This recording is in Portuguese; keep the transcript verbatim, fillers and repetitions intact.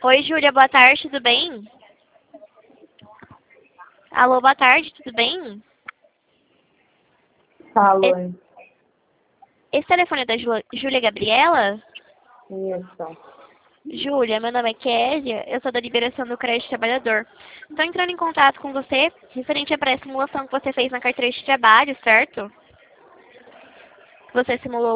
Oi, Júlia, boa tarde, tudo bem? Alô, boa tarde, tudo bem? Fala, Esse, oi. esse telefone é da Ju- Júlia Gabriela? Isso. Júlia, meu nome é Késia, eu sou da Liberação do Crédito Trabalhador. Estou entrando em contato com você referente à pré-simulação que você fez na carteira de trabalho, certo? Você simulou